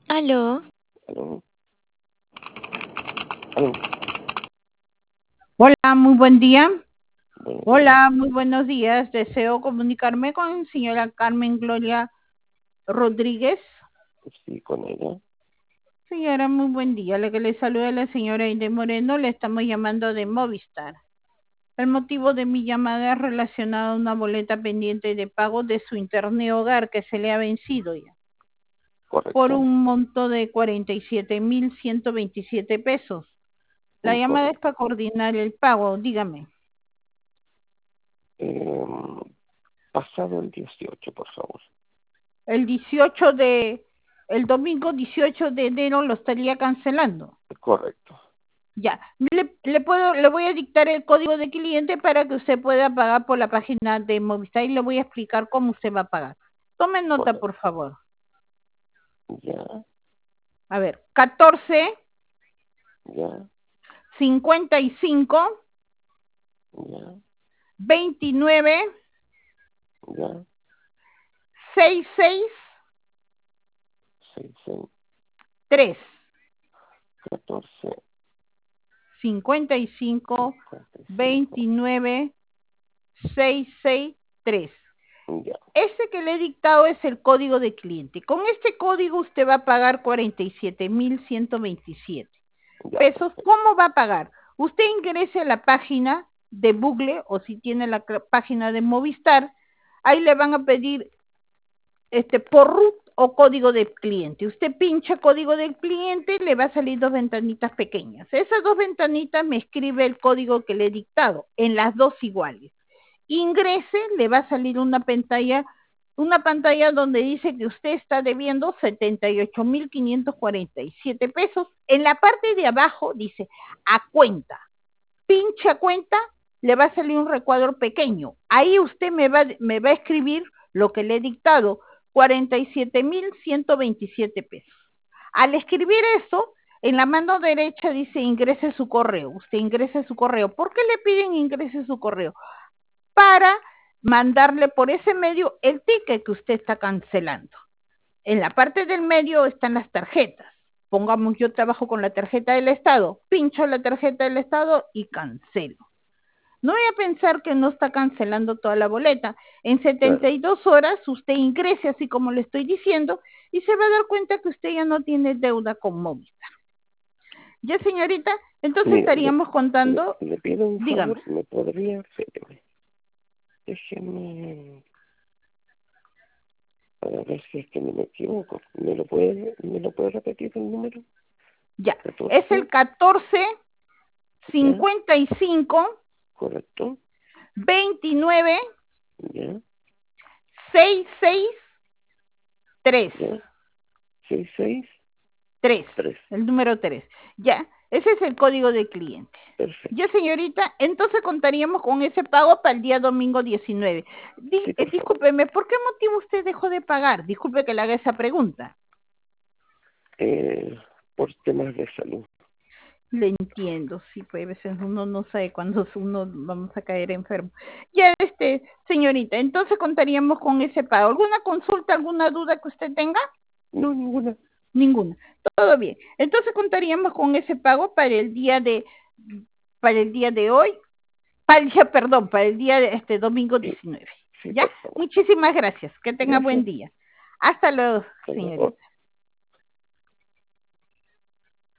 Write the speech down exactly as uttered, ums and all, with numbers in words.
Aló, Aló, aló, Hola, muy buen día. buenos días. Hola, muy buenos días. Deseo comunicarme con señora Carmen Gloria Rodríguez. Sí, con ella. Señora, muy buen día. La que le saluda la señora Inde Moreno, le estamos llamando de Movistar. El motivo de mi llamada es relacionado a una boleta pendiente de pago de su internet hogar que se le ha vencido ya, por Correcto. un monto de cuarenta y siete mil ciento veintisiete pesos. La Mm, llamada es correcto. para coordinar el pago, dígame. Em, pasado el dieciocho, por favor. El dieciocho de, el domingo dieciocho de enero lo estaría cancelando. Correcto. Ya, le, le puedo, le voy a dictar el código de cliente para que usted pueda pagar por la página de Movistar y le voy a explicar cómo usted va a pagar. Tome nota, Correcto. por favor. Ya, A ver, catorce, ya, cincuenta y cinco, ya, veintinueve, ya. sesenta y seis, Seis, seis, tres. catorce, cincuenta y cinco, cincuenta y cinco. veintinueve, sesenta y seis, tres. Ya, Este que le he dictado es el código de cliente. Con este código usted va a pagar cuarenta y siete mil ciento veintisiete ya, pesos. perfecto. ¿Cómo va a pagar? Usted ingrese a la página de Google o si tiene la página de Movistar, ahí le van a pedir este por root o código de cliente. Usted pincha código del cliente, le va a salir dos ventanitas pequeñas. Esas dos ventanitas me escribe el código que le he dictado, en las dos iguales. Ingrese, le va a salir una pantalla, una pantalla donde dice que usted está debiendo setenta y ocho mil quinientos cuarenta y siete pesos. En la parte de abajo dice a cuenta. Pincha cuenta, le va a salir un recuadro pequeño. Ahí usted me va, me va a escribir lo que le he dictado, cuarenta y siete mil ciento veintisiete pesos. Al escribir eso, en la mano derecha dice ingrese su correo. Usted ingrese su correo. ¿Por qué le piden ingrese su correo? Para mandarle por ese medio el ticket que usted está cancelando. En la parte del medio están las tarjetas. Pongamos, yo trabajo con la tarjeta del Estado, pincho la tarjeta del Estado y cancelo. No voy a pensar que no está cancelando toda la boleta. En setenta Claro. y dos horas usted ingrese así como le estoy diciendo y se va a dar cuenta que usted ya no tiene deuda con Movistar. Ya, señorita, entonces Mire, le, estaríamos le, contando, le pido un dígame. favor, ¿me podría hacer? Déjeme, para ver si es que no me equivoco. ¿Me lo puede, me lo puede repetir el número? Ya, es el catorce, catorce, ya, cincuenta y cinco, correcto, veintinueve, ya, sesenta y seis, tres. ya, seis, seis, tres, tres. el número tres. Ya, ese es el código de cliente. Ya, Perfecto. señorita, entonces contaríamos con ese pago para el día domingo diecinueve. Di, Sí, eh, por favor. discúlpeme, ¿por qué motivo usted dejó de pagar? Disculpe que le haga esa pregunta. Eh, por temas de salud. Le entiendo, sí, pues a veces uno no sabe cuándo uno vamos a caer enfermo. Ya, este, señorita, entonces contaríamos con ese pago. ¿Alguna consulta, alguna duda que usted tenga? No, ninguna. Ninguna. Todo bien. Entonces contaríamos con ese pago para el día de, para el día de hoy, para el día, perdón, para el día de este domingo Sí, diecinueve. sí, ¿Ya? por favor. Muchísimas gracias. Que tenga buen Gracias. día. Hasta luego, Hasta luego. señorita.